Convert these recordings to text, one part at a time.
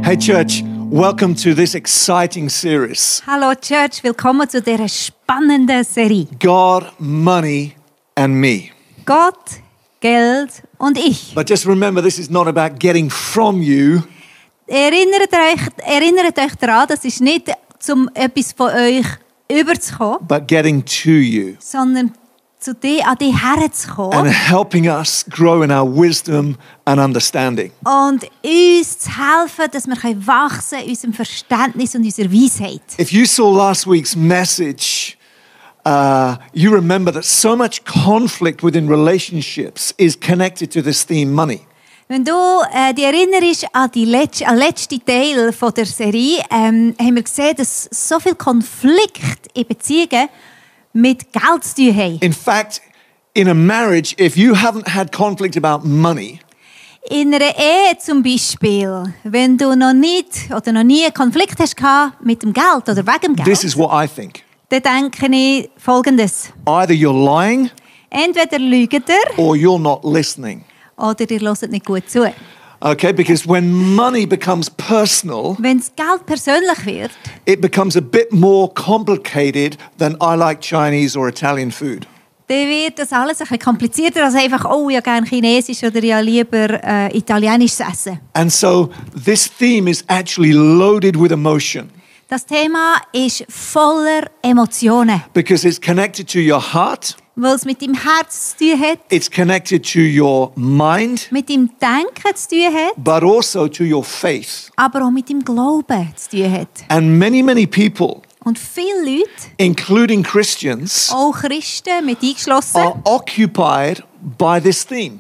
Hey church, welcome to this exciting series. Hallo Church, willkommen zu dieser spannenden Serie. God, money and me. Gott, Geld und ich. But just remember, this is not about getting from you. Erinnert euch daran, das ist nicht, um etwas von euch überzukommen, But getting to you sondern an dich herzukommen and helping us grow in our wisdom and understanding. und uns zu helfen, dass wir wachsen in unserem Verständnis und unserer Weisheit. If you saw last week's message, you remember that so much conflict within relationships is connected to this theme, money. Wenn du dich erinnerst an den letzten Teil von der Serie, haben wir gesehen, dass so viel Konflikt in Beziehungen mit Geld zu tun haben. In fact, in a marriage, if you haven't had conflict about money, In einer Ehe zum Beispiel, wenn du noch nie einen Konflikt hast gehabt mit dem Geld oder wegen dem this Geld, is what I think. dann denke ich Folgendes. Either you're lying Entweder lügt ihr or you're not listening. oder ihr hört nicht gut zu. Okay, because when money becomes personal, Wenn das Geld persönlich wird, it becomes a bit more complicated than I like Chinese or Italian food. dann wird das alles ein bisschen komplizierter als einfach, oh, ich habe gerne Chinesisch oder ich habe lieber Italienisch essen. And so this theme is actually loaded with emotion Das Thema ist voller Emotionen, because it's connected to your heart, weil es mit deinem Herz zu tun hat, it's connected to your mind, mit deinem Denken zu tun hat, but also to your faith. aber auch mit deinem Glauben zu tun hat. And many people, Und viele Leute, including Christians, auch Christen mit eingeschlossen, are occupied by this theme,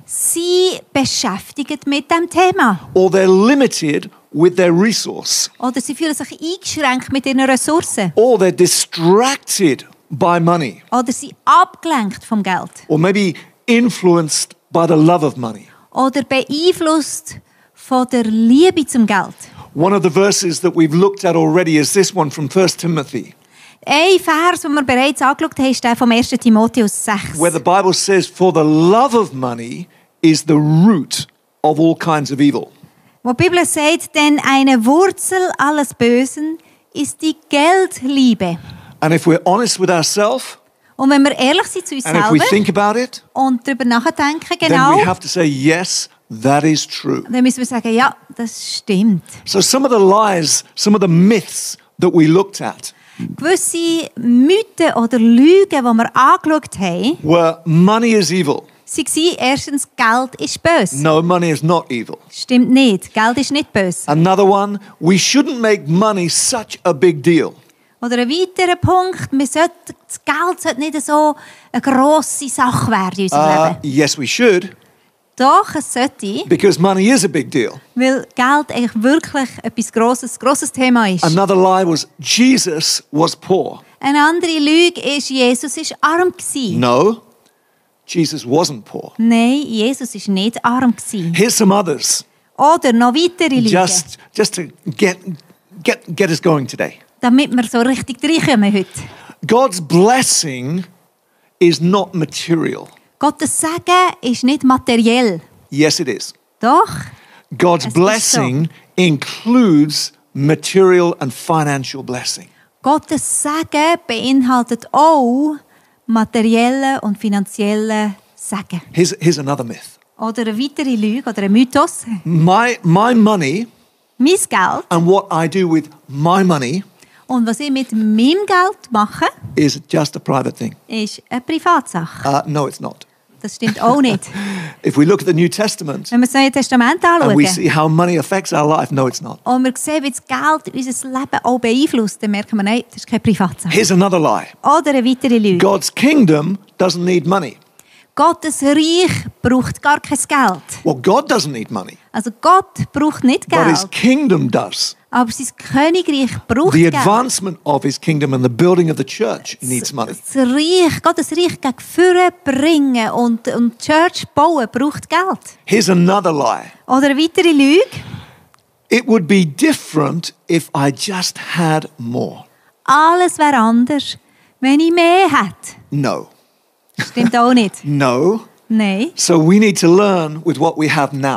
sind beschäftigt mit diesem Thema. or they're limited with their resource, Oder sie fühlen sich eingeschränkt mit ihren Ressourcen. or they're distracted by money, Oder sie abgelenkt vom Geld. or maybe influenced by the love of money. Oder beeinflusst von der Liebe zum Geld. One of the verses that we've looked at already is this one from 1 Timothy, Ein Vers, den wir bereits angeschaut haben, ist der vom 1. Timotheus 6. where the Bible says, "For the love of money is the root of all kinds of evil." Wo die Bibel sagt, denn eine Wurzel alles Bösen ist die Geldliebe. And if we're honest with ourselves, Und wenn wir ehrlich sind zu uns and if we selber think about it, und darüber nachdenken, then genau, we have to say, yes, that is true. dann müssen wir sagen, ja, das stimmt. So some of the lies, some of the myths that we looked at Gewisse Mythen oder Lügen, die wir angeschaut haben, were money is evil. waren erstens, Geld ist böse. No, money is not evil. Stimmt nicht. Geld ist nicht böse. Another one, we shouldn't make money such a big deal. Oder ein weiterer Punkt, das Geld sollte nicht so eine grosse Sache werden in unserem Leben. Yes, we should, Doch, es sollte, because money is a big deal. weil Geld eigentlich wirklich etwas grosses Thema ist. Another lie was Jesus was poor. Eine andere Lüge ist, Jesus war arm gewesen. No, Jesus wasn't poor. Nein, Jesus war nicht arm gewesen. Here's some others, Oder noch weitere Lügen, just to get us going today. damit wir so richtig reinkommen heute. God's blessing is not material. Gottes Segen ist nicht materiell. Yes, it is. Doch, God's Es ist blessing includes material and financial blessing. Gottes Segen beinhaltet auch materielle und finanzielle Segen. Here's another myth. Oder eine weitere Lüge oder ein Mythos. My money Mein Geld and what I do with my money und was ich mit meinem Geld mache, is just a private thing. ist eine Privatsache. No, it's not. Das stimmt auch nicht. If we look at the New Testament Wenn wir das Neue Testament and we anschauen see how money affects our life, no, it's not. und wir sehen, wie das Geld unser Leben auch beeinflusst, dann merken wir, nein, das ist keine Privatsache. Here's another lie. Oder eine weitere Lüge. God's kingdom doesn't need money. Gottes Reich braucht gar kein Geld. Well, God doesn't need money, Also Gott braucht nicht but his Geld, kingdom does. aber sein Königreich braucht The Geld. advancement of his kingdom and the building of the church needs money. Das Reich, Gottes Reich gegen Führen bringen und die Church bauen braucht Geld. Here's another lie. Oder eine weitere Lüge. It would be different if I just had more. Alles wäre anders, wenn ich mehr hätte. No. Stimmt auch nicht. No. Nein. So we need to learn with what we have now.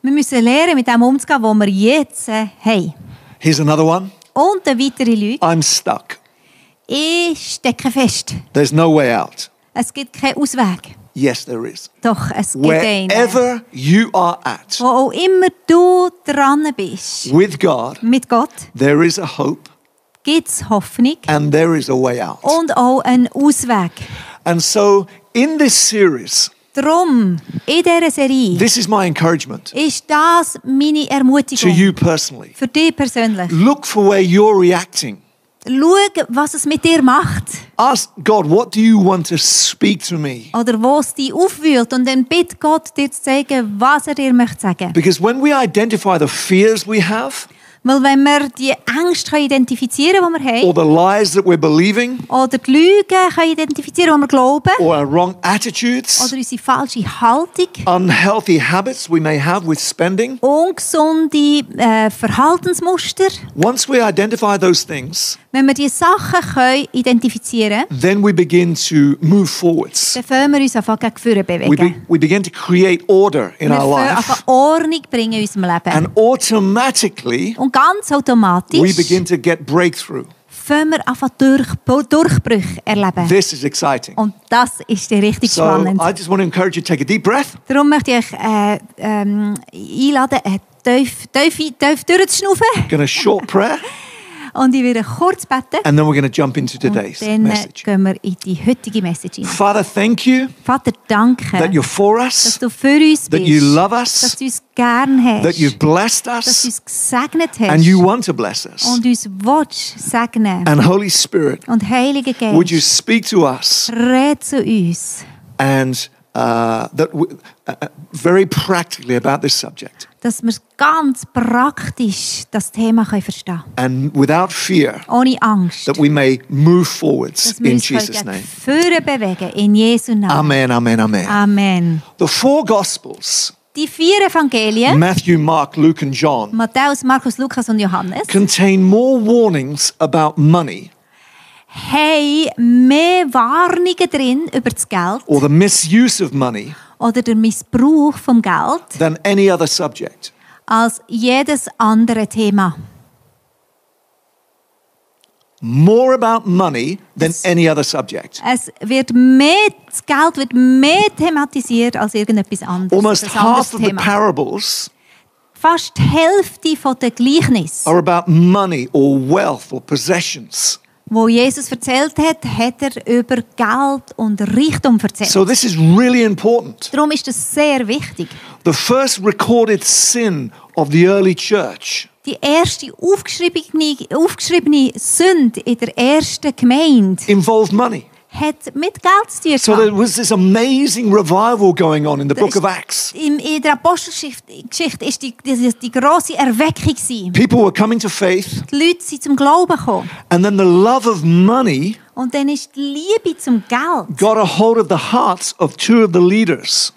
Wir müssen lernen, mit dem umzugehen, was wir jetzt haben. Here's another one. Und eine weitere Lüge. I'm stuck. Ich stecke fest. There's no way out. Es gibt keinen Ausweg. Yes, there is. Doch, es gibt einen. Wherever you are at Wo auch immer du dran bist, with God, mit Gott, there is a hope gibt es Hoffnung and there is a way out. und auch einen Ausweg. And so in this series, Darum, in dieser Serie, this is my encouragement ist das meine to Ermutigung you personally. für dich persönlich. Look for where you're reacting. Schau, was es mit dir macht. Ask God, what do you want to speak to me? Oder wo es dich aufwühlt. Und dann bitte Gott, dir zu zeigen, was er dir möchte sagen. Because when we identify the fears we have Weil wenn wir die Ängste identifizieren können, die wir or haben, the lies that we're believing oder die Lügen können identifizieren, die wir glauben, or our wrong attitudes, oder unsere falsche Haltung, unhealthy habits we may have with spending, ungesunde Verhaltensmuster, once we identify those things, wenn wir diese Sachen können identifizieren können, then we begin to move forwards. dann fangen wir uns einfach gegen vorne bewegen. We begin to create order in Wir our fangen life. einfach Ordnung bringen in unserem Leben. And automatically, Und ganz we automatisch begin to get breakthrough. fangen wir einfach Durchbrüche erleben. This is exciting. Und das ist richtig So spannend. I just want to encourage you to take a deep breath. Darum möchte ich euch einladen, tief durchzuschnaufen. Going a short prayer, Und ich werde kurz beten. and then we're going to jump into Und today's dann message. gehen wir in die heutige Message hinein. Father, thank you Vater, danke, that you're for dass us, du für uns that you bist, love dass us, du uns gern that hast, you've blessed dass du us, uns gesegnet and you hast want to bless us. und uns willst segnen. And Holy Spirit, Und Heiliger would you Geist, speak to us red zu uns, and very practically about this subject, dass wir ganz praktisch das Thema verstehen können. and without fear, Ohne Angst. that we may move forwards Dass wir in uns Jesus' gegen name. vorne bewegen, in Jesu Namen. Amen, amen, amen. Amen. The four Gospels, Die 4 Evangelien, Matthew, Mark, Luke, and John, Matthäus, Markus, Lukas und Johannes, contain more warnings about money haben mehr Warnungen drin über das Geld or the misuse of money oder den Missbrauch vom Geld than any other subject. als jedes andere Thema. More about money than any other subject. Das Geld wird mehr thematisiert als irgendetwas anderes. Almost Ein anderes half of the Thema. parables Fast die Hälfte von der Gleichnis, are about money or wealth or possessions. wo Jesus erzählt hat, hat er über Geld und Reichtum erzählt. So this is really important. Darum ist das sehr wichtig. The first recorded sin of the early church Die erste aufgeschriebene Sünde in der ersten Gemeinde involved money. hat mit Geld zu tun So there gehabt. was this amazing revival going on in the book of Acts. In der Apostelgeschichte ist die grosse Erweckung gewesen. People were coming to faith, Die Leute sind zum Glauben gekommen. and then the love of money Und dann ist die Liebe zum Geld got a hold of the hearts of two of the leaders.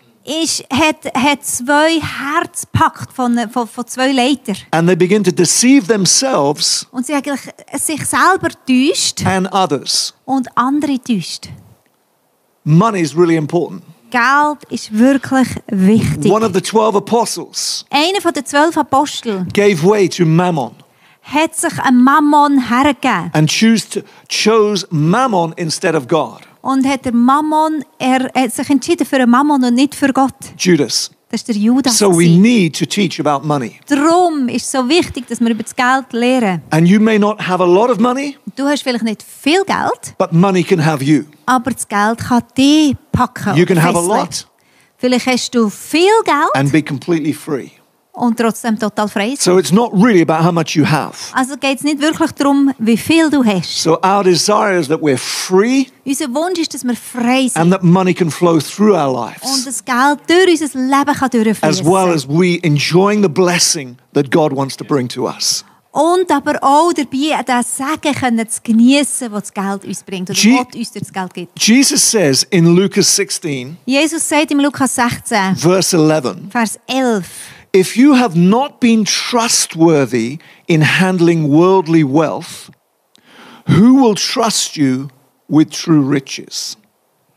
hat 2 Herzen gepackt von 2 Leitern. And they begin to deceive themselves Und sie eigentlich sich selber täuscht and others. und andere täuscht. Money is really important. Geld ist wirklich wichtig. One of the 12 apostles Einer von den 12 Aposteln gave way to mammon hat sich einem Mammon hergegeben and chose mammon instead of God. und hat sich entschieden für einen Mammon und nicht für Gott. Judas. Das ist der Judas. So we need to teach about money. Darum ist es so wichtig, dass wir über das Geld lernen. And you may not have a lot of money, Du hast vielleicht nicht viel Geld, but money can have you. aber das Geld kann dich packen. You can have a fesseln. lot Vielleicht hast du viel Geld and be completely free. und trotzdem total frei sein. So it's not really about how much you have. Also geht es nicht wirklich darum, wie viel du hast. So our desire is that we're free Unser Wunsch ist, dass wir frei sind and that money can flow through our und lives, das Geld durch unser Leben kann durchfließen. as well as we enjoying the blessing that God wants to bring to us. Und aber auch dabei das Segen können zu genießen, was das Geld uns bringt oder Gott uns durch das Geld gibt. Jesus says in Lucas 16, Jesus sagt im Lukas 16, verse 11, Vers 11, if you have not been trustworthy in handling worldly wealth, who will trust you with true riches?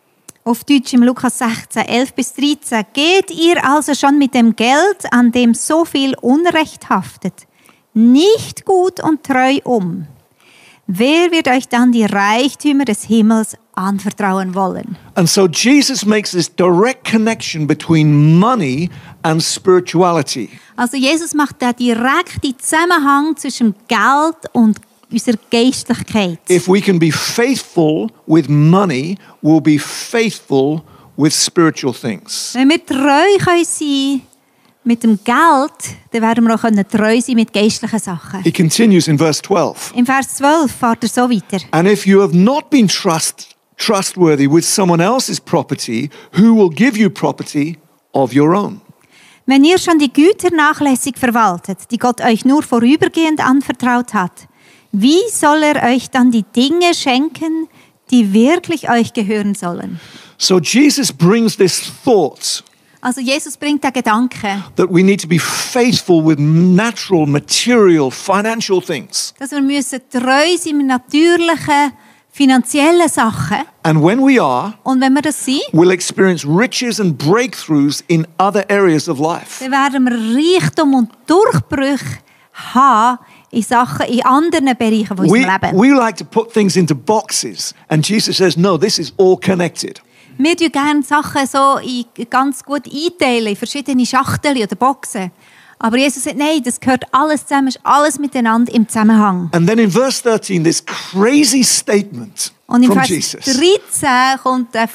Auf Deutsch im Lukas 16, 11-13. Geht ihr also schon mit dem Geld, an dem so viel Unrecht haftet, nicht gut und treu um? Wer wird euch dann die Reichtümer des Himmels anvertrauen wollen? And so Jesus makes this direct connection between money and spirituality. Also Jesus macht da direkten Zusammenhang zwischen Geld und unserer Geistlichkeit. If we can be faithful with money, we'll be faithful with spiritual things. Wenn wir treu können sein mit dem Geld, dann werden wir auch treu sein mit geistlichen Sachen. He continues in verse 12. Im Vers 12 fährt er so weiter. And if you have not been trustworthy with someone else's property, who will give you property of your own? Wenn ihr schon die Güter nachlässig verwaltet, die Gott euch nur vorübergehend anvertraut hat, wie soll er euch dann die Dinge schenken, die wirklich euch gehören sollen? So Jesus brings this thought Also Jesus bringt den Gedanken, that we need to be faithful with natural, material, financial things. dass wir müssen treu sein mit natürlichen, finanziellen Sachen. And when we are, Und wenn wir das sind, we'll experience riches and breakthroughs in other areas of life. dann werden wir Reichtum und Durchbrüche haben in anderen Bereichen von unserem Leben. We like to put things into boxes, and Jesus says, no, this is all connected. Wir teilen gerne Sachen so ganz gut einteilen, in verschiedene Schachteln oder Boxen. Aber Jesus sagt, nein, das gehört alles zusammen, ist alles miteinander im Zusammenhang. And then in verse 13, this crazy statement Und im from Vers Jesus. 13 kommt das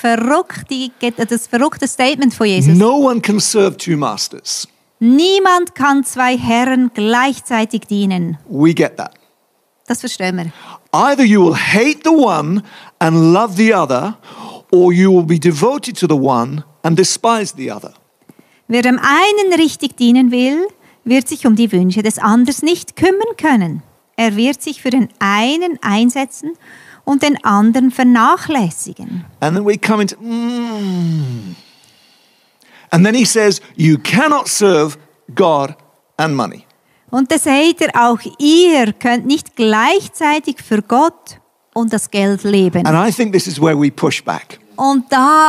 verrückte Statement von Jesus. No one can serve two masters. Niemand kann zwei Herren gleichzeitig dienen. We get that. Das verstehen wir. Either you will hate the one and love the other, or you will be devoted to the one and despise the other. Wer dem einen richtig dienen will, wird sich um die Wünsche des anderen nicht kümmern können. Er wird sich für den einen einsetzen und den anderen vernachlässigen. And then we come into, And then he says, you cannot serve God and money. Und da sagt er, auch ihr könnt nicht gleichzeitig für Gott und das Geld leben. And I think this is where we push back. Und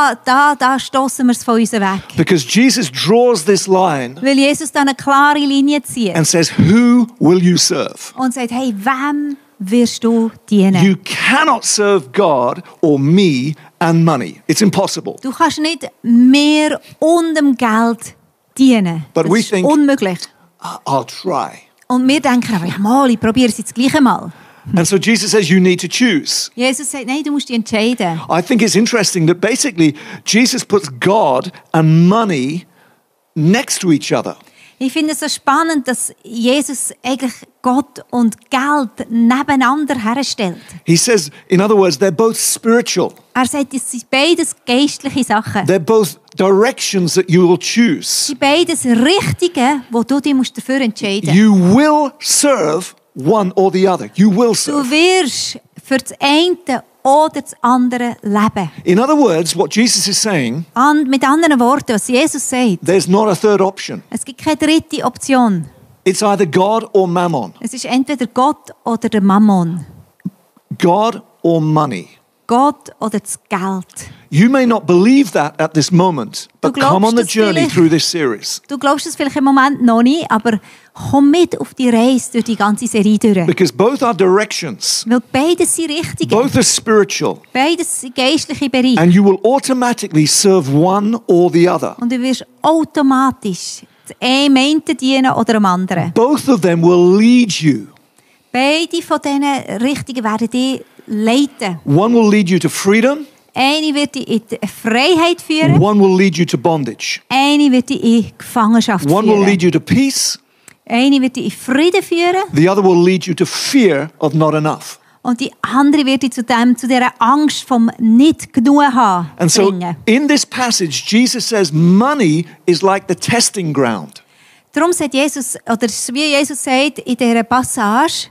da stoßen wir es von uns weg. Because Jesus draws this line Weil Jesus da eine klare Linie zieht and says, who will you serve? und sagt, hey, wem wirst du dienen? You cannot serve God or me and money. It's impossible. Du kannst nicht mehr und dem Geld dienen. But Das we ist think- unmöglich. I'll try. Und wir denken aber, ja mal, ich probiere es jetzt gleich einmal. And so Jesus says you need to choose. Jesus sagt, nein, du musst dich entscheiden. I think it's interesting that basically Jesus puts God and money next to each other. Ich finde es so spannend, dass Jesus eigentlich Gott und Geld nebeneinander herstellt. He says, in other words, they're both spiritual. Er sagt, es sind beides geistliche Sachen. They're both directions that you will Es choose. sind beides Richtige, wo du dich dafür entscheiden musst. You will serve one or the other. You will Du serve. wirst für das eine oder das andere leben. In other words, what Jesus is saying, Mit anderen Worten, was Jesus sagt, there's not a third option. es gibt keine dritte Option. It's either God or mammon. Es ist entweder Gott oder der Mammon. God or money. Gott oder das Geld. You may not believe that at this moment, but Du come on the glaubst es journey vielleicht. through this series. Du glaubst es vielleicht im Moment noch nicht, aber komm mit auf die Reise durch die ganze Serie durch. Because both are directions. Weil beides sind richtige. Both are spiritual. Beides sind geistliche Bereiche. And you will automatically serve one or the other. Und du wirst automatisch dem einen dienen oder dem anderen. Both of them will lead you. Beide von diesen Richtungen werden dich leiten. One will lead you to freedom, Eine wird dich in die Freiheit führen, one will lead you to bondage. eine wird dich in Gefangenschaft One will lead führen. you to peace, Eine wird dich in Frieden führen the other will lead you to fear of not enough. und die andere wird dich zu dieser Angst vom nicht genug haben And so bringen. in this passage, Jesus says money is like the testing ground. Darum sagt Jesus, oder wie Jesus sagt in dieser Passage,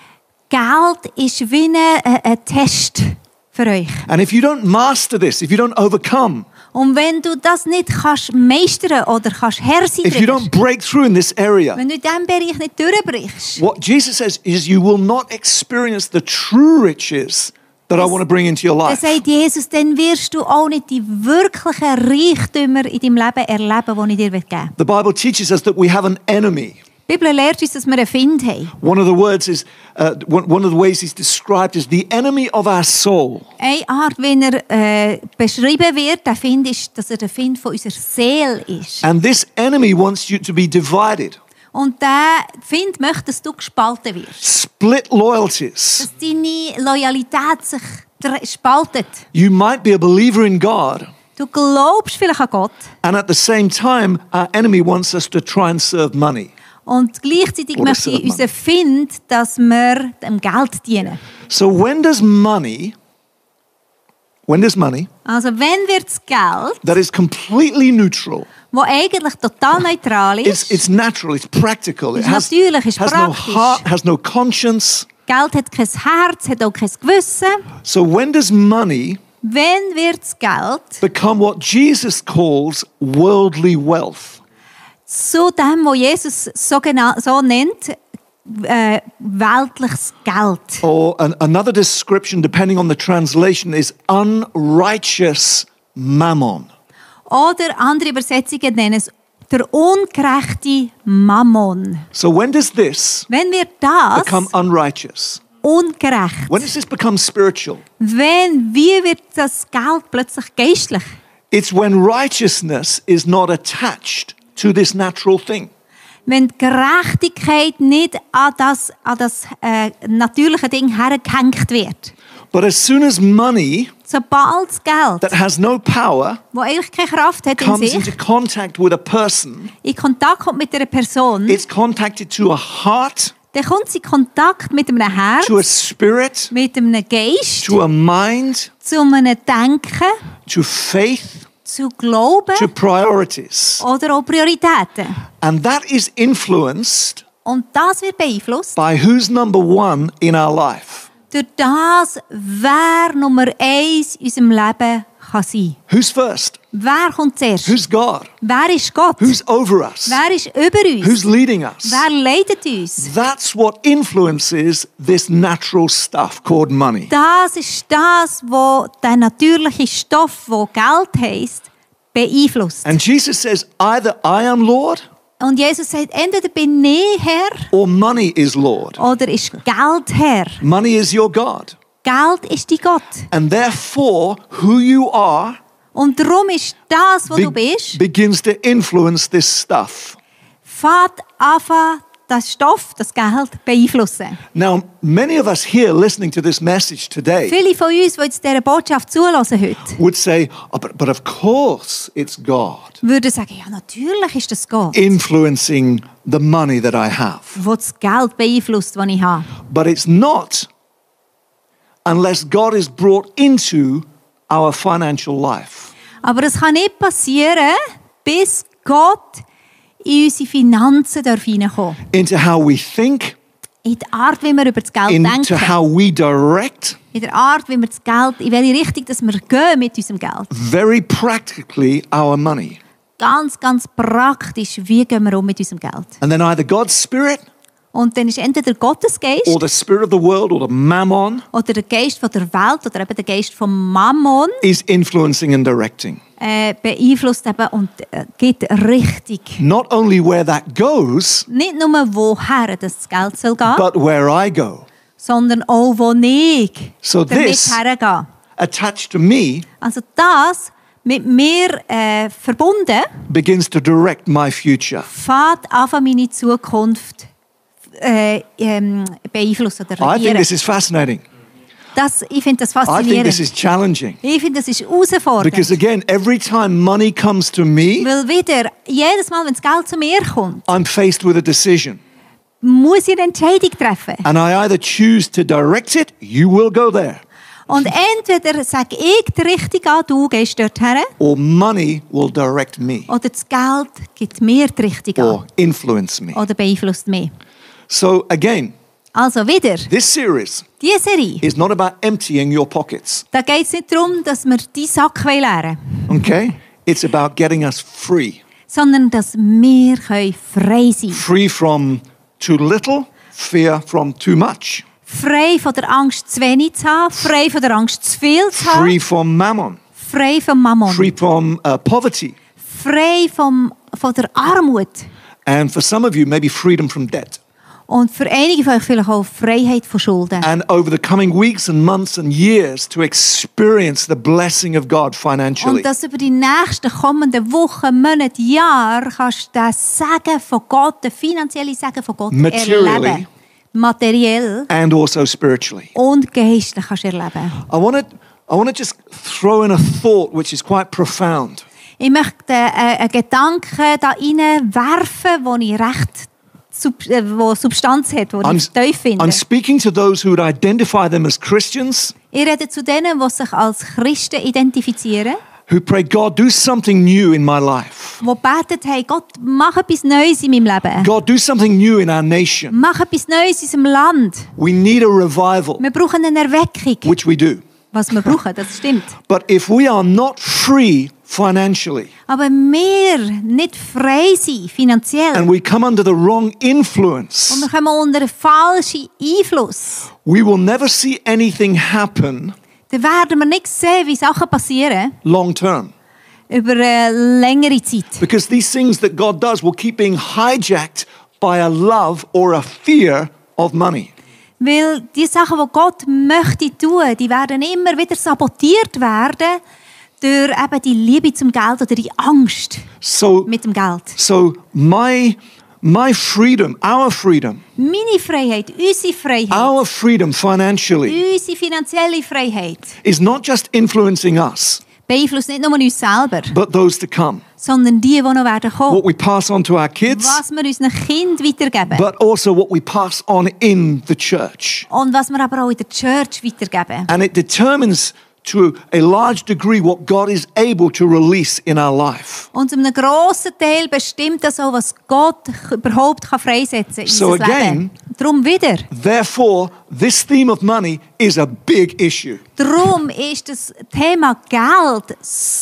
Geld ist wie ein Test für euch. And if you don't master this, if you don't overcome, Und wenn du das nicht kannst meistern oder kannst Herr sein if you drüber, don't break through in this area, wenn du in diesem Bereich nicht durchbrichst, what Jesus says is you will not experience the true riches that I want to bring into your Dann life. sagt Jesus, dann wirst du auch nicht die wirklichen Reichtümer in deinem Leben erleben, die ich dir geben will. The Bible teaches us that we have an enemy. Die Bibel lehrt uns, dass wir einen Feind haben. One of the words is, one of the ways he's described as the enemy of our soul. Eine Art, wie er beschrieben wird, der Feind ist, dass er der Feind von unserer Seele ist. And this enemy wants you to be divided. Und der Feind möchte, dass du gespalten wirst. Split loyalties. Dass deine Loyalität sich spaltet. You might be a believer in God, Du glaubst vielleicht an Gott and at the same time, our enemy wants us to try and serve money. und gleichzeitig Oder möchte serve unser Feind, dass wir dem Geld dienen. So when does money, Also wenn wir das Geld, that is completely neutral, wo eigentlich total neutral ist, it's natural, it's practical, it ist natürlich, ist has no praktisch. heart, has no conscience. Geld hat kein Herz, hat auch kein Gewissen. So when does money Wenn wird das Geld become what Jesus calls worldly wealth? zu dem, was Jesus so nennt, weltliches Geld. Or another description, depending on the translation, is unrighteous mammon. Oder andere Übersetzungen nennen es der ungerechte Mammon. So when does this Wenn wir das become unrighteous? ungerecht, When does this become spiritual? wie wird das Geld plötzlich geistlich? It's when righteousness is not attached to this natural thing. Wenn die Gerechtigkeit nicht an das natürliche Ding hergehängt wird. But as soon as money Sobald das Geld, that has no power das eigentlich keine Kraft hat in comes into sich, contact with a person, in Kontakt kommt mit einer Person, it's contacted to a heart, dann kommt sie in Kontakt mit einem Herz, to a spirit, mit einem Geist, to a mind, zu einem Denken, to faith, zu Glauben to priorities. oder auch Prioritäten. And that is influenced Und das wird beeinflusst by who's number one in our life. durch das, wer Nummer 1 in unserem Leben kann sein. Who's first? Wer kommt zuerst? Who's God? Wer ist Gott? Who's over us? Wer ist über uns? Who's leading us? Wer leitet uns? That's what influences this natural stuff called money. Das ist das, was der natürliche Stoff, wo Geld heisst, beeinflusst. And Jesus says, either I am Lord Und Jesus sagt, entweder bin ich Herr or money is Lord. oder ist Geld Herr. Money is your God. Geld ist dein Gott. And therefore, who you are Und darum ist das, was du bist, begins to influence this stuff. fängt an, das Stoff, das Geld beeinflussen. Now, many of us here listening to this message today Viele von uns, die jetzt dieser Botschaft zulassen heute, would say, oh, but of course it's God würden sagen, ja, natürlich ist das Gott, influencing the money that I have. der das Geld beeinflusst, das ich habe. But it's not unless God is brought into our financial life. Aber es kann nicht passieren, bis Gott in unsere Finanzen hineinkommen darf. Into how we think, In der Art, wie wir über das Geld into denken. how we direct, In der Art, wie wir das Geld, in welche Richtung dass wir gehen mit unserem Geld. very practically our money. Ganz, ganz praktisch, wie gehen wir um mit unserem Geld. And then either God's Spirit Und dann ist entweder Gottes Geist or the Spirit of the world or the mammon oder der Geist von der Welt oder eben der Geist vom Mammon is influencing and directing. Beeinflusst eben und gibt Richtung. Not only where that goes, Nicht nur woher das Geld soll gehen, but where I go. sondern auch wo ich So damit this- hergehe. Attached to me Also das mit mir verbunden, begins to direct my future. fängt an, meine Zukunft beeinflussen oder I think regieren. this is fascinating. Ich finde das I think faszinierend. this is challenging. Ich finde, das ist herausfordernd. Because again, every time money comes to me, Weil wieder, jedes Mal, wenn das Geld zu mir kommt, I'm faced with a decision. muss ich eine Entscheidung treffen. And I either choose to direct it, you will go there, Und entweder sage ich die Richtung an, du gehst dorthin, or money will direct me oder das Geld gibt mir die Richtung an or influence me. oder beeinflusst mich. So again, Also wieder, this series diese Serie, is not about emptying your pockets, da geht es nicht darum, dass wir die Sack leeren wollen, okay? It's about getting us free. sondern dass wir frei sein können. Free from too little, fear from too much. Frei von der Angst, zu wenig zu haben. Frei von der Angst, zu viel zu haben. free from mammon, Frei vom Mammon. free from poverty, Frei von der Armut. and for some of you, maybe freedom from debt. Und für einige von euch vielleicht auch Freiheit von Schulden. And over the coming weeks and months and years to experience the blessing of God financially. Und dass über die nächsten kommenden Wochen, Monate, Jahre kannst du den Segen von Gott, den finanziellen Segen von Gott Materially. erleben. Materiell And also spiritually. und geistlich kannst du erleben. I want to just throw in a thought which is quite profound. Ich möchte einen Gedanken da reinwerfen, wo ich recht wo Substanz hat, wo ich tief finde. I'm speaking to those who would identify them as Christians, Ich rede zu denen, die sich als Christen identifizieren, who pray, God, do something new in my life. die beten, hey Gott, mach etwas Neues in meinem Leben. God, do something new in our nation. Mach etwas Neues in unserem Land. We need a revival, Wir brauchen eine Erweckung. which we do. Was wir brauchen, das stimmt. But if we are not free financially, Aber wir nicht frei sind, finanziell, and we come under the wrong und influence, wir kommen unter einen falschen Einfluss, we will never see anything happen dann werden wir nicht sehen, wie Sachen passieren long term. über eine längere Zeit. Because these things that God does will keep being hijacked by a love or a fear of money. Weil die Sachen, die Gott möchte tun, die werden immer wieder sabotiert werden durch eben die Liebe zum Geld oder die Angst So, mit dem Geld. so my freedom, our freedom, Meine Freiheit, unsere Freiheit, our freedom financially unsere finanzielle Freiheit is not just influencing us, beeinflusst nicht nur uns selber, but those to come. sondern die noch werden kommen. What we pass on to our kids, Was wir unseren Kindern weitergeben. but also what we pass on in the church. Und was wir aber auch in der Church weitergeben. And it determines to a large degree what God is able to release in our life. Und zu einem grossen Teil bestimmt das auch, was Gott überhaupt freisetzen kann in So unser again- Leben. Darum wieder. Therefore, this theme of money is a big issue. Darum ist das Thema Geld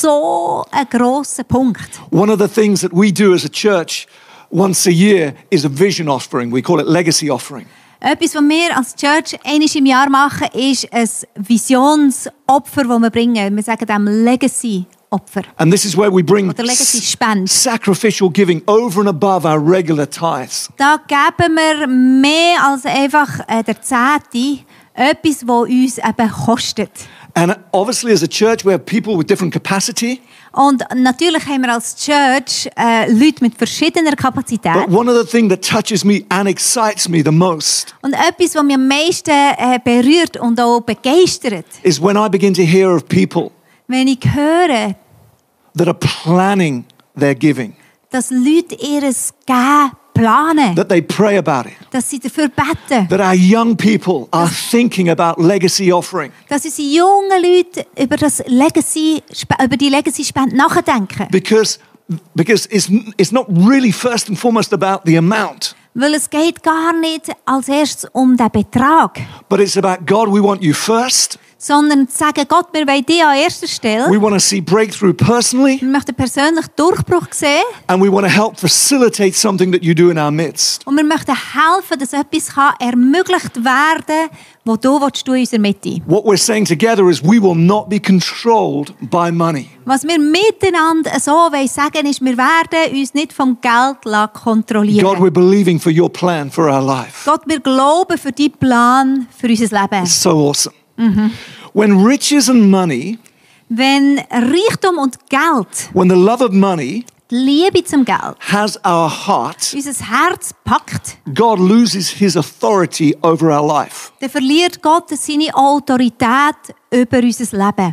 so ein grosser Punkt. One of the things that we do as a church once a year is a vision offering. We call it legacy offering. Etwas, was wir als Church einmal im Jahr machen, ist ein Visionsopfer, das wir bringen. Wir sagen dem Legacy-Opfer. And this is where we bring Oder Legacy-Spende. sacrificial giving over and above our regular tithes. Da geben wir mehr als einfach der Zehnte, etwas, das uns eben kostet. And obviously as a church we have people with different capacity. Und natürlich haben wir als Church Leute mit verschiedener Kapazität. But one of the things that touches me and excites me the most Und etwas, was mich am meisten berührt und auch begeistert, is when I begin to hear of people wenn ich höre, that are planning their giving, dass Leute ihres Geben planen, that they pray about it, dass sie dafür beten, that our young people are thinking about legacy offering. dass unsere jungen Leute über die Legacy-Spende nachdenken. Because it's not really first and foremost about the amount, Weil es geht gar nicht als erstes um den Betrag, but it's about God, we want you first. sondern zu sagen, Gott, wir wollen dich an erster Stelle. We want to see breakthrough personally, Wir möchten persönlich Durchbruch sehen and we want to help facilitate something that you do in our midst. und wir möchten helfen, dass etwas ermöglicht werden kann, was du in unserer Mitte. What we're saying together is we will not be controlled by money. Was wir miteinander so sagen wollen, ist, wir werden uns nicht vom Geld kontrollieren. God, we're believing for your plan for our life. Gott, wir glauben für deinen Plan für unser Leben. It's so awesome. When riches and money, Wenn Reichtum und Geld, when the love of money die Liebe zum Geld, has our heart, unser Herz packt, God loses his authority over our life. dann verliert Gott seine Autorität über unser Leben.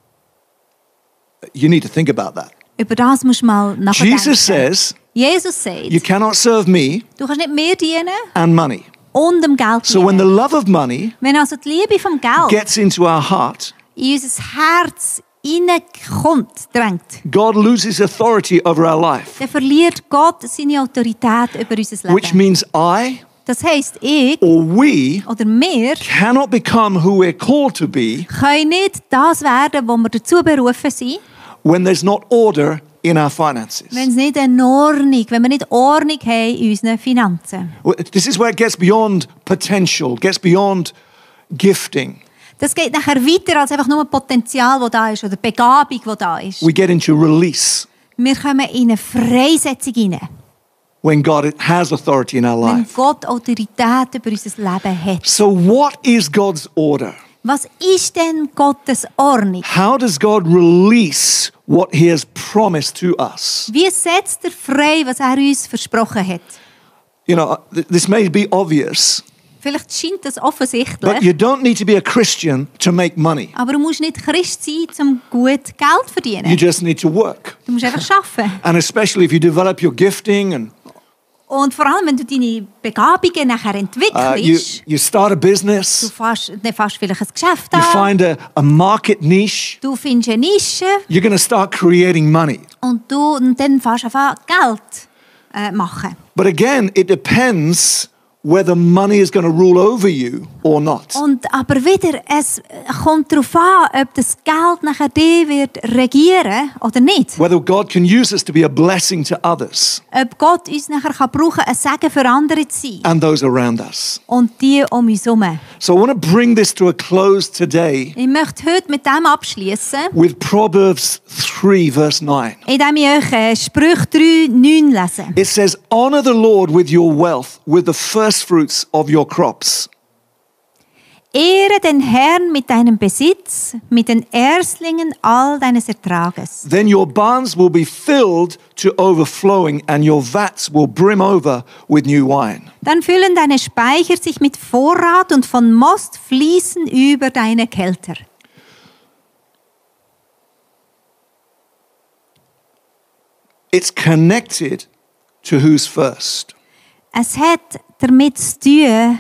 You need to think about that. Über das musst du mal nachdenken. Jesus says, Jesus sagt, you cannot serve me du kannst nicht mehr dienen and money. und dem Geld So when the dienen. love of money Wenn also die Liebe vom Geld gets into our heart, in unser Herz hineinkommt, drängt, God loses authority over our life, dann verliert Gott seine Autorität über unser which Leben. means I Das heisst, ich or we oder wir cannot become who we're called to be können nicht das werden, wo wir dazu berufen sind, when there's not order in our finances. wenn es nicht eine Ordnung, wenn wir nicht Ordnung haben in unseren Finanzen. This is where it gets beyond potential, gets beyond gifting. Das geht nachher weiter als einfach nur Potenzial, das da ist, oder Begabung, die da ist. We get into release Wir kommen in eine Freisetzung hinein, when God has authority in our wenn life. Gott Autorität über unser Leben hat. So what is God's order? Was ist denn Gottes Ordnung? How does God release what he has promised to us? Wie setzt er frei, was er uns versprochen hat? You know, this may be obvious, Vielleicht scheint das offensichtlich, but you don't need to be a Christian to make money. aber du musst nicht Christ sein, um gut Geld zu verdienen. You just need to work. Du musst einfach arbeiten. And especially if you develop your gifting and Und vor allem, wenn du deine Begabungen nachher entwickelst, you start a du business, fährst vielleicht ein Geschäft you an, find a market niche, du findest eine Nische you're going to start creating money. und dann fährst du einfach Geld machen. But again, it depends whether money is going to rule over you or not. Aber wieder, es kommt darauf an, ob das Geld nachher dich wird regieren oder nicht. Whether God can use us to be a blessing to others Ob Gott uns nachher brauchen kann, ein Segen für andere zu sein and those around us. und die um uns herum. So I want to bring this to a close today Ich möchte heute mit dem abschließen, with Proverbs 3 verse 9. indem ich euch Sprüche 3,9 lese. It says, "Honor the Lord with your wealth, with the first fruits of your crops." Ehre den Herrn mit deinem Besitz, mit den Erstlingen all deines Ertrages. Then your barns will be filled to overflowing and your vats will brim over with new wine. Dann füllen deine Speicher sich mit Vorrat und von Most fließen über deine Kelter. It's connected to who's first. Es hat damit zu tun,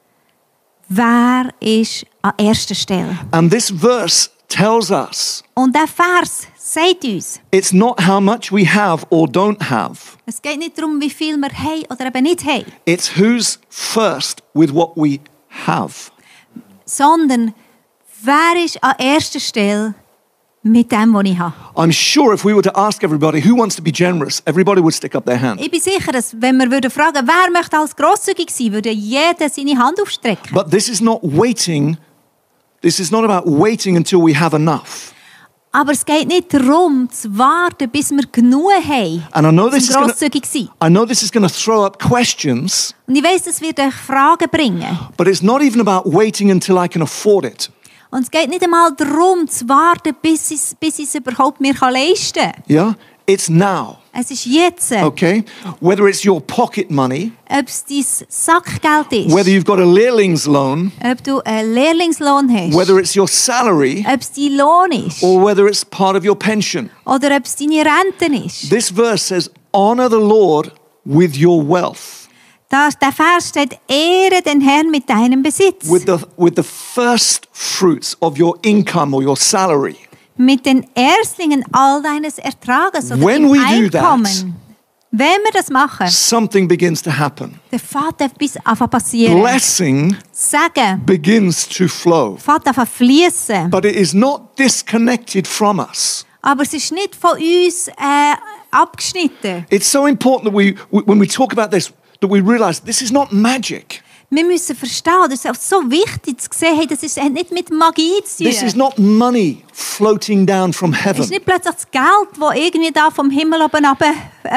wer ist an erster Stelle. And this verse tells us Und der Vers sagt uns, it's not how much we have or don't have. es geht nicht darum, wie viel wir haben oder eben nicht haben, It's who's first with what we have. sondern wer ist an erster Stelle mit dem, was ich habe. I'm sure if we were to ask everybody who wants to be generous, everybody would stick up their hand. Ich bin sicher, dass wenn wir fragen würden, wer möchte als grosszügig sein, würde jeder seine Hand aufstrecken. But this is not waiting. This is not about waiting until we have enough. Aber es geht nicht darum, zu warten, bis wir genug haben, And I know this um is grosszügig zu sein. I know this is going to throw up questions, Und ich weiss, das wird euch Fragen bringen. but it's not even about waiting until I can afford it. Und es geht nicht einmal darum, zu warten, bis ich es überhaupt mir leisten kann. Yeah? It's now. Es ist jetzt. Okay? Whether it's your pocket money, Ob es dein Sackgeld ist, whether you've got a Lehrlingsloan, ob du einen Lehrlingslohn hast, whether it's your salary, ob es dein Lohn ist or whether it's part of your pension. oder ob es deine Rente ist. This verse says, honor the Lord with your wealth, Der Vers steht, ehre den Herrn mit deinem Besitz, with the first fruits of your income or your salary. mit den Erstlingen all deines Ertrages oder When dem we do that, Einkommen. Wenn wir das machen, Something begins to happen. dann fängt etwas an zu passieren. Blessing Sagen, begins to flow. fängt an zu fließen. But it is not disconnected from us. Aber es ist nicht von uns abgeschnitten. It's so important that when we talk about this, that we realize this is not magic. Wir müssen verstehen, das ist auch so wichtig zu sehen, hey, das hat nicht mit Magie zu tun. This is not money floating down from Es ist heaven. nicht plötzlich das Geld, das irgendwie da vom Himmel oben runter,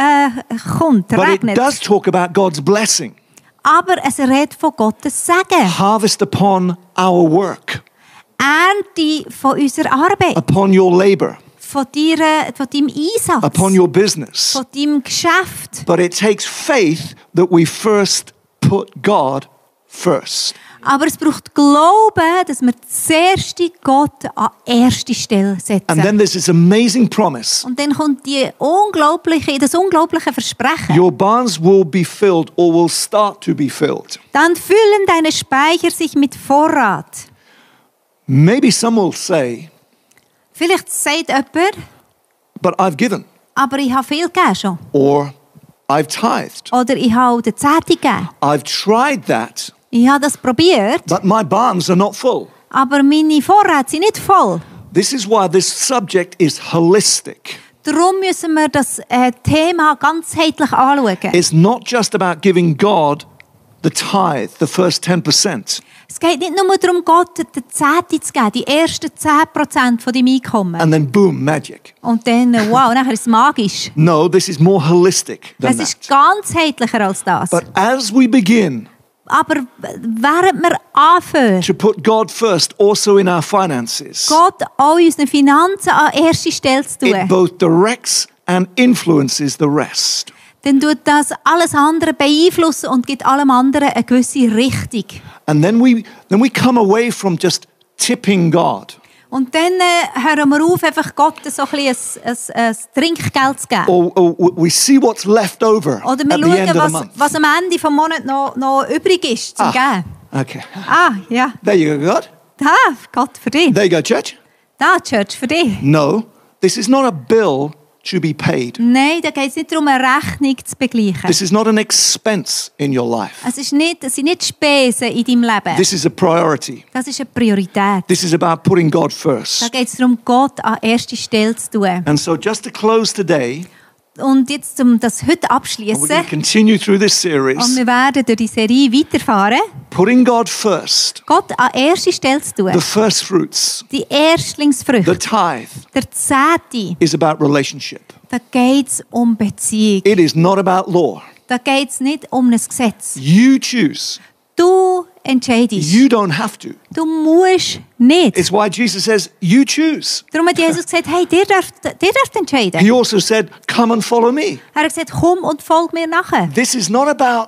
kommt, But it regnet. does talk about God's blessing. Aber es redet von Gottes Segen. Harvest upon our work, Ernte von unserer Arbeit, upon your labor, von deinem Einsatz, upon your business. von deinem Geschäft. But it takes faith that we first put God first. Aber es braucht Glauben, dass wir zuerst Gott an erste Stelle setzen. And then there's this amazing promise. Und dann kommt das unglaubliche Versprechen. Your barns will be filled or will start to be filled. Dann füllen deine Speicher sich mit Vorrat. Maybe some will say, Vielleicht sagt jemand, but I've given. aber ich habe viel gegeben schon. Or I've tithed. Oder ich habe den Zehnten gegeben. I've tried that, Ich habe das probiert, but my barns are not full. aber meine Vorräte sind nicht voll. This is why this subject is holistic. Darum müssen wir das Thema ganzheitlich anschauen. It's not just about giving God the tithe, the first 10%. Es geht nicht nur darum, Gott den Zehnten zu geben, die ersten 10% von deinem Einkommen. And then boom, magic. Und dann, wow, nachher ist es magisch. No, this is more holistic than Es ist that. ganzheitlicher als das. But as we begin Aber während wir anfangen, to put God first also in our finances, Gott auch unsere Finanzen an erste Stelle zu it tun, both directs and influences the rest. dann tut das alles andere beeinflussen und gibt allem anderen eine gewisse Richtung. And then we come away from just tipping God Und dann hören wir auf, einfach Gott so ein bisschen ein Trinkgeld zu geben. or we see what's left over Oder at wir the end of the schauen, month. was am Ende des Monats noch übrig ist zum Geben. Okay. Ja. There you go, God. Da, Gott für dich. There you go, church. Da, Church, für dich. No, this is not a bill to be paid. Nein, da geht es nicht darum, eine Rechnung zu begleichen. This is not an expense in your life. Es sind nicht Spesen in deinem Leben. This is a priority. Das ist eine Priorität. This is about putting God Da first. geht es darum, Gott an erste Stelle zu tun. And so just to close today, Und jetzt, um das heute and we're abschließen, going to continue through this und series, wir werden durch die Serie weiterfahren, putting God first, Gott an erste Stelle zu tun. the first fruits, Die the Erstlingsfrüchte, tithe, der Zehnte, is about relationship. da geht es um Beziehung. It is not about law. Da geht es nicht um ein Gesetz. You choose. Du entscheidest. You don't have to. Du musst nicht. It's why Jesus says, you choose. Darum hat Jesus gesagt, hey, ihr dürft entscheiden. He also said, come and follow me. Er hat gesagt, komm und folg mir nachher. This is not about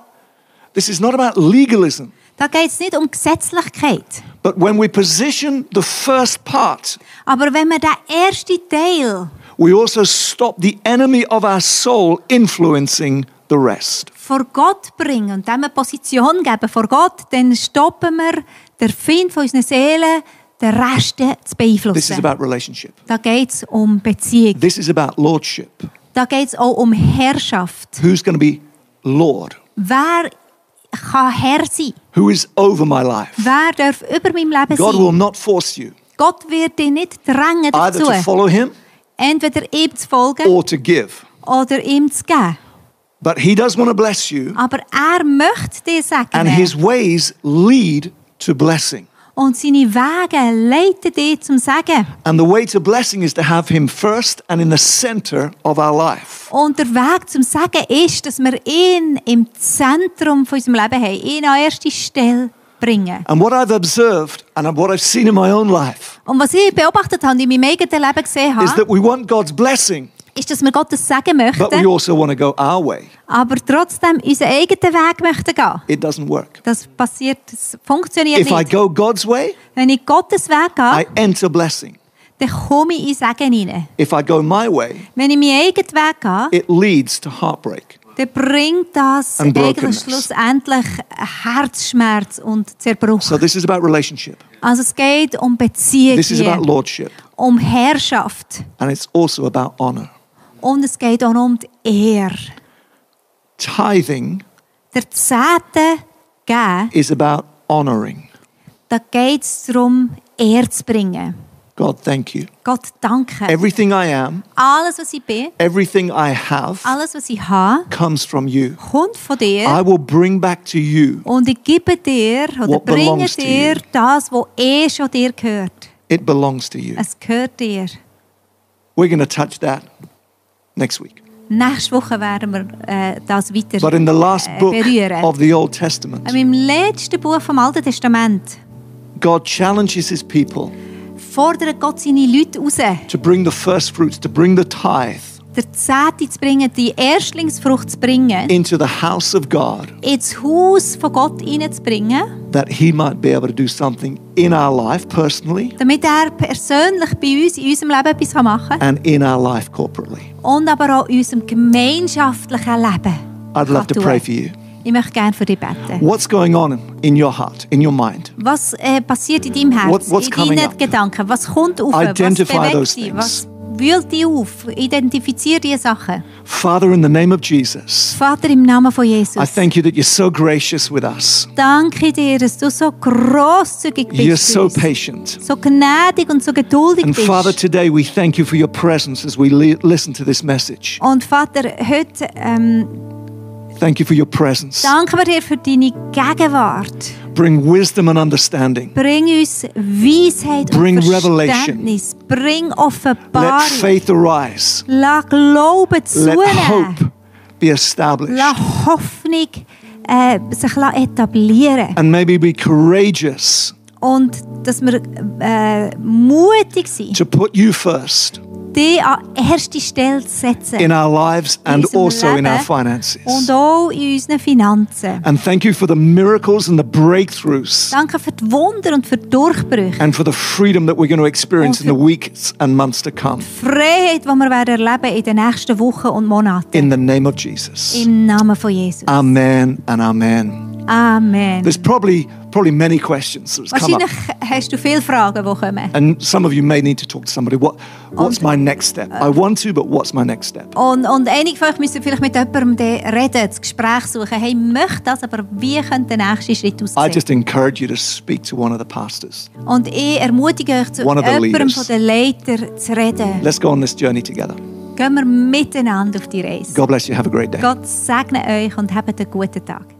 legalism. Da geht es nicht um Gesetzlichkeit. But when we position the first part, Aber wenn wir den ersten Teil we also stop the enemy of our soul influencing the rest. vor Gott bringen und dem eine Position geben vor Gott, dann stoppen wir den Feind von unserer Seele, den Rest zu This is beeinflussen. about relationship. Da geht es um Beziehung. This is about lordship. Da geht es auch um Herrschaft. Who's going to be Lord? Wer kann Herr sein? Who is over my life? Wer darf über meinem Leben God sein? will not force you Gott wird dich nicht drängen either dazu, to follow him entweder ihm zu folgen or to give. oder ihm zu geben. But he does want to bless you, Aber er möchte dir and sagen his ways lead to blessing. und seine Wege leiten dich zum Sagen. And the way to blessing is to have him first and in the center of our life. Und der Weg zum Sagen ist, dass wir ihn im Zentrum von unserem Leben haben, ihn an erste Stelle bringen. And what I've observed and what I've seen in my own life Und was ich beobachtet habe und in meinem eigenen Leben gesehen is habe, that we want God's blessing, ist, dass wir Gottes Sagen but we möchten, also want to go our way. aber trotzdem unseren eigenen Weg möchten gehen. It doesn't work. Das funktioniert If I nicht. go God's way, Wenn ich Gottes Weg I gehe, enter blessing. dann komme ich in Segen hinein. If I go my way, Wenn ich meinen eigenen Weg gehe, it leads to heartbreak. dann bringt das And eigentlich brokenness. schlussendlich Herzschmerz und Zerbruch. So this is about relationship. Also es geht um Beziehung, This is about hier, lordship. um Herrschaft And it's also about honor. und es geht auch um die Ehre. Tithing Der Zehnte geben, is about honoring. da geht es darum, Ehre zu bringen. God, thank you. Gott danke. Everything I am, Alles, was ich bin, everything I have alles, was ich habe, comes from you. kommt von dir. I will bring back to you. Und ich gebe dir oder What bringe belongs to dir you. das, was schon dir gehört. It belongs to you. Es gehört dir. We're going to touch that next week. Nächste Woche werden wir das weiter But in the last book berühren. of the Old Testament, Im letzten Buch vom Alten Testament God challenges his people fordert Gott seine Leute raus, to bring the first fruits, to bring the tithe der Zehnte zu bringen, die Erstlingsfrucht zu bringen, into the house of God, ins Haus von Gott hineinzubringen, that he might be able to do something in our life personally damit er persönlich bei uns in unserem Leben etwas machen kann and in our life corporately. und aber auch in unserem gemeinschaftlichen Leben. I'd love to tun. pray for you. Ich möchte gerne für dich beten. What's going on in your heart, in your mind? Was passiert in deinem Herz, What's in coming deinen up? Gedanken? Was kommt auf? Identify Was those bewegt dich? things. wühl die auf, identifizier die Sachen. Father, in the name of Jesus, Vater, im Namen von Jesus. I thank you that you're so gracious with us. Danke dir, dass du so grosszügig You're bist. so für uns. patient. So gnädig und so geduldig And bist. Father, today we thank you for your presence as we listen to this message. Und Vater, heute Thank you for your presence. danken wir dir für deine Gegenwart. Bring wisdom and understanding. Bring uns Weisheit Bring und revelation. Verständnis. Bring Let Offenbarung. faith arise. Lass Glauben Let zunehmen. hope be established. Lass Hoffnung sich etablieren. And maybe be courageous Und dass wir mutig sind, to put you first die an erste Stelle zu setzen. in our lives and unserem also in our Leben finances. Und auch in unseren Finanzen. And thank you for the miracles and the breakthroughs Danke für die Wunder und für die Durchbrüche. and for the freedom that we're going to experience in the weeks and months to come. Freiheit, die wir werden erleben in den nächsten Wochen und Monaten. In the name of Jesus. Im Namen von Jesus. Amen and amen. Amen. There's probably many questions that's come up. Wahrscheinlich hast du viele Fragen, die kommen. And some of you may need to talk to somebody. What's my next step? I want to, but what's my next step? Und einige von euch müssen vielleicht mit jemandem reden, das Gespräch suchen. Hey, ich möchte das, aber wie könnte der nächste Schritt I aussehen? just encourage you to speak to one of the pastors. Und ich ermutige euch, zu One of the jemandem leaders. von den Leitern zu reden. Let's go on this journey together. Gehen wir miteinander auf die Reise. God bless you. Have a great day. Gott segne euch und habt einen guten Tag.